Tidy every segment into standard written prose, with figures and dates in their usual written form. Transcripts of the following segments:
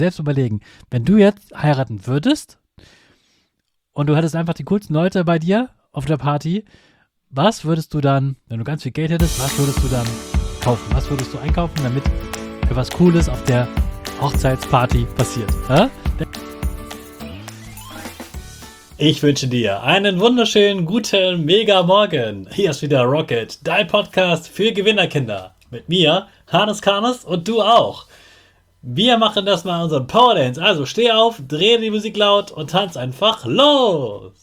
Selbst überlegen, wenn du jetzt heiraten würdest und du hättest einfach die coolsten Leute bei dir auf der Party, was würdest du dann, wenn du ganz viel Geld hättest, was würdest du dann kaufen? Was würdest du einkaufen, damit etwas Cooles auf der Hochzeitsparty passiert? Ich wünsche dir einen wunderschönen, guten, mega Morgen. Hier ist wieder Rocket, dein Podcast für Gewinnerkinder. Mit mir, Hannes Karnes und du auch. Wir machen das mal unseren Powerdance. Also steh auf, dreh die Musik laut und tanz einfach los.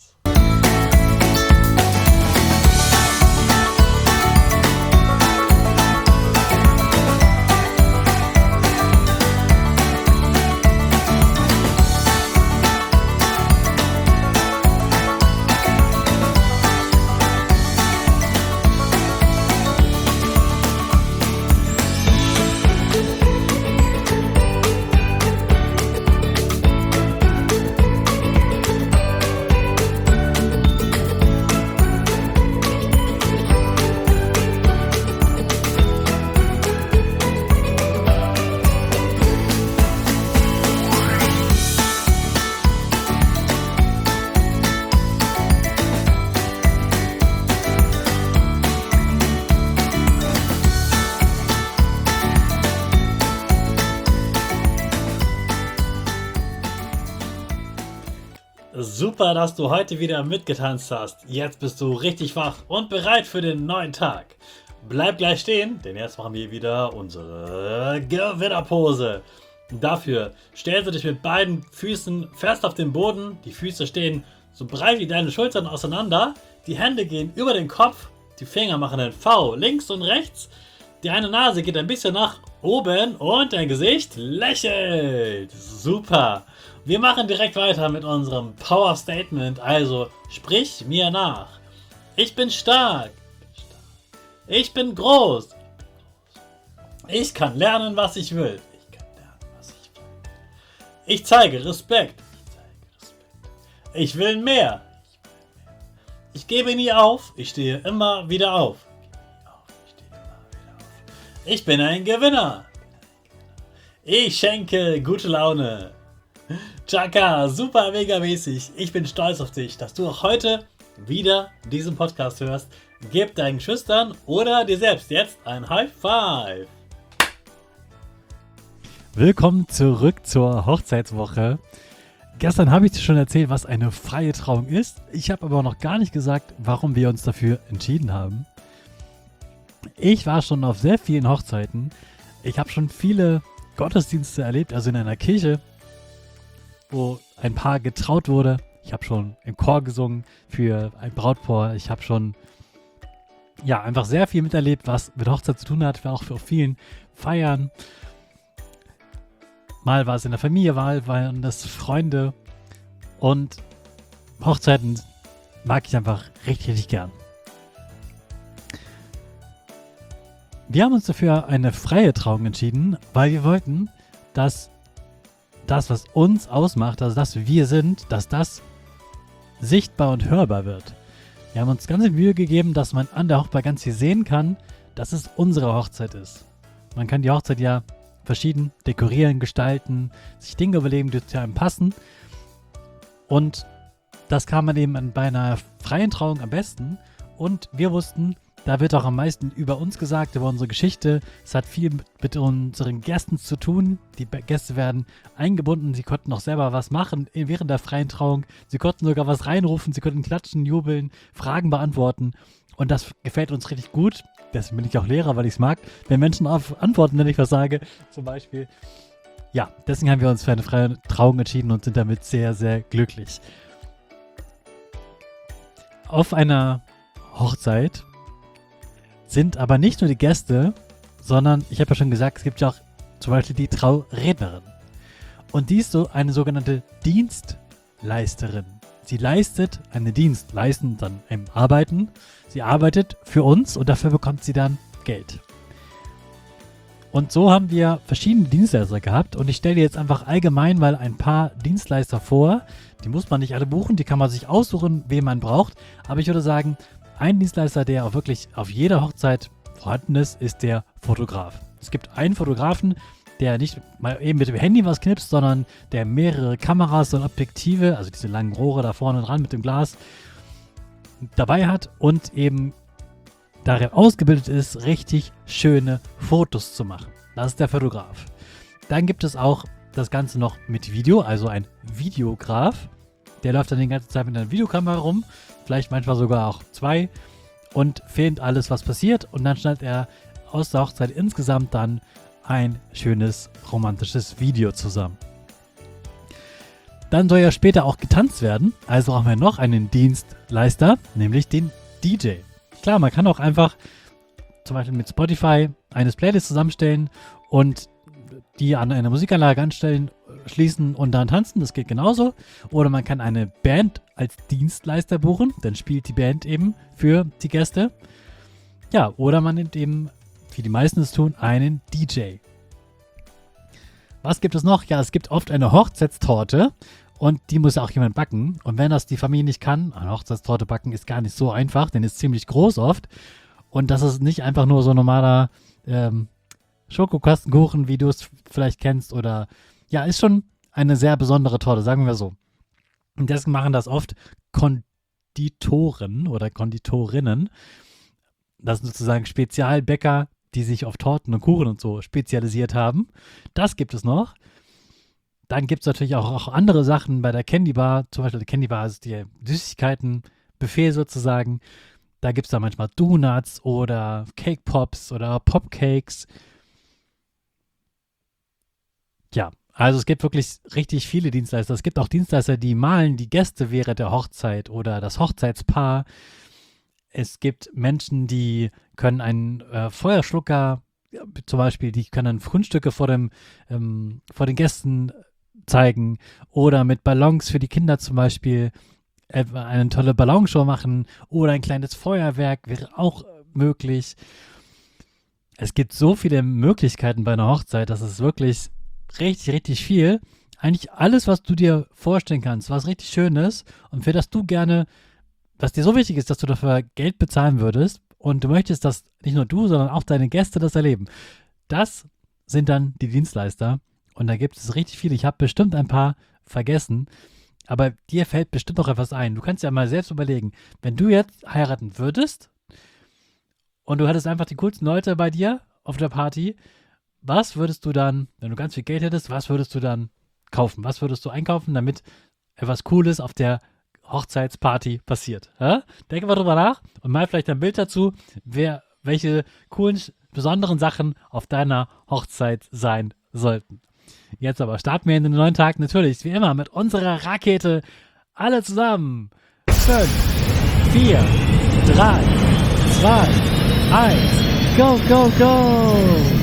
Super, dass du heute wieder mitgetanzt hast. Jetzt bist du richtig wach und bereit für den neuen Tag. Bleib gleich stehen, denn jetzt machen wir wieder unsere Gewinnerpose. Dafür stellst du dich mit beiden Füßen fest auf den Boden. Die Füße stehen so breit wie deine Schultern auseinander. Die Hände gehen über den Kopf. Die Finger machen ein V links und rechts. Die eine Nase geht ein bisschen nach oben und dein Gesicht lächelt. Super. Wir machen direkt weiter mit unserem Power Statement. Also sprich mir nach. Ich bin stark. Ich bin groß. Ich kann lernen, was ich will. Ich zeige Respekt. Ich will mehr. Ich gebe nie auf. Ich stehe immer wieder auf. Ich bin ein Gewinner. Ich schenke gute Laune. Chaka, super mega mäßig. Ich bin stolz auf dich, dass du auch heute wieder diesen Podcast hörst. Gib deinen Geschwistern oder dir selbst jetzt ein High Five. Willkommen zurück zur Hochzeitswoche. Gestern habe ich dir schon erzählt, was eine freie Trauung ist. Ich habe aber noch gar nicht gesagt, warum wir uns dafür entschieden haben. Ich war schon auf sehr vielen Hochzeiten. Ich habe schon viele Gottesdienste erlebt, also in einer Kirche, wo ein Paar getraut wurde. Ich habe schon im Chor gesungen für ein Brautpaar. Ich habe schon einfach sehr viel miterlebt, was mit Hochzeit zu tun hat. Ich war auch für vielen Feiern. Mal war es in der Familie, mal waren das Freunde. Und Hochzeiten mag ich einfach richtig, richtig gern. Wir haben uns dafür eine freie Trauung entschieden, weil wir wollten, dass das, was uns ausmacht, also das wir sind, dass das sichtbar und hörbar wird. Wir haben uns ganz viel Mühe gegeben, dass man an der Hochzeit ganz viel sehen kann, dass es unsere Hochzeit ist. Man kann die Hochzeit ja verschieden dekorieren, gestalten, sich Dinge überlegen, die zu einem passen. Und das kann man eben bei einer freien Trauung am besten. Und wir wussten, da wird auch am meisten über uns gesagt, über unsere Geschichte. Es hat viel mit unseren Gästen zu tun. Die Gäste werden eingebunden. Sie konnten auch selber was machen während der freien Trauung. Sie konnten sogar was reinrufen. Sie konnten klatschen, jubeln, Fragen beantworten. Und das gefällt uns richtig gut. Deswegen bin ich auch Lehrer, weil ich es mag, wenn Menschen antworten, wenn ich was sage. Zum Beispiel. Ja, deswegen haben wir uns für eine freie Trauung entschieden und sind damit sehr, sehr glücklich. Auf einer Hochzeit sind aber nicht nur die Gäste, sondern, ich habe ja schon gesagt, es gibt ja auch zum Beispiel die Traurednerin. Und die ist so eine sogenannte Dienstleisterin. Sie leistet einen Dienst, leisten dann im Arbeiten. Sie arbeitet für uns und dafür bekommt sie dann Geld. Und so haben wir verschiedene Dienstleister gehabt und ich stelle dir jetzt einfach allgemein mal ein paar Dienstleister vor. Die muss man nicht alle buchen, die kann man sich aussuchen, wen man braucht. Aber ich würde sagen, ein Dienstleister, der auch wirklich auf jeder Hochzeit vorhanden ist, ist der Fotograf. Es gibt einen Fotografen, der nicht mal eben mit dem Handy was knipst, sondern der mehrere Kameras und Objektive, also diese langen Rohre da vorne dran mit dem Glas, dabei hat und eben darin ausgebildet ist, richtig schöne Fotos zu machen. Das ist der Fotograf. Dann gibt es auch das Ganze noch mit Video, also ein Videograf. Der läuft dann die ganze Zeit mit einer Videokamera rum, vielleicht manchmal sogar auch 2 und filmt alles, was passiert und dann schneidet er aus der Hochzeit insgesamt dann ein schönes romantisches Video zusammen. Dann soll ja später auch getanzt werden, also brauchen wir noch einen Dienstleister, nämlich den DJ. Klar, man kann auch einfach zum Beispiel mit Spotify eine Playlist zusammenstellen und die an eine Musikanlage anstellen, schließen und dann tanzen, das geht genauso. Oder man kann eine Band als Dienstleister buchen, dann spielt die Band eben für die Gäste. Ja, oder man nimmt eben, wie die meisten es tun, einen DJ. Was gibt es noch? Ja, es gibt oft eine Hochzeitstorte und die muss auch jemand backen. Und wenn das die Familie nicht kann, eine Hochzeitstorte backen ist gar nicht so einfach, denn ist ziemlich groß oft. Und das ist nicht einfach nur so ein normaler Schokokastenkuchen, wie du es vielleicht kennst. Oder ja, ist schon eine sehr besondere Torte, sagen wir so. Und deswegen machen das oft Konditoren oder Konditorinnen. Das sind sozusagen Spezialbäcker, die sich auf Torten und Kuchen und so spezialisiert haben. Das gibt es noch. Dann gibt es natürlich auch andere Sachen bei der Candy Bar. Zum Beispiel die Candy Bar ist die Süßigkeiten-Buffet sozusagen. Da gibt es dann manchmal Donuts oder Cake Pops oder Popcakes. Ja, also es gibt wirklich richtig viele Dienstleister. Es gibt auch Dienstleister, die malen die Gäste während der Hochzeit oder das Hochzeitspaar. Es gibt Menschen, die können einen Feuerschlucker, zum Beispiel, die können Fundstücke vor den Gästen zeigen oder mit Ballons für die Kinder zum Beispiel eine tolle Ballonshow machen oder ein kleines Feuerwerk wäre auch möglich. Es gibt so viele Möglichkeiten bei einer Hochzeit, dass es wirklich richtig, richtig viel. Eigentlich alles, was du dir vorstellen kannst, was richtig schön ist und für das du gerne, was dir so wichtig ist, dass du dafür Geld bezahlen würdest und du möchtest, dass nicht nur du, sondern auch deine Gäste das erleben. Das sind dann die Dienstleister und da gibt es richtig viele. Ich habe bestimmt ein paar vergessen, aber dir fällt bestimmt noch etwas ein. Du kannst ja mal selbst überlegen, wenn du jetzt heiraten würdest und du hättest einfach die coolsten Leute bei dir auf der Party, was würdest du dann, wenn du ganz viel Geld hättest, was würdest du dann kaufen? Was würdest du einkaufen, damit etwas Cooles auf der Hochzeitsparty passiert? Ja? Denke mal drüber nach und mal vielleicht ein Bild dazu, welche coolen, besonderen Sachen auf deiner Hochzeit sein sollten. Jetzt aber starten wir in den neuen Tag natürlich, wie immer, mit unserer Rakete. Alle zusammen. 5, 4, 3, 2, 1. Go, go, go!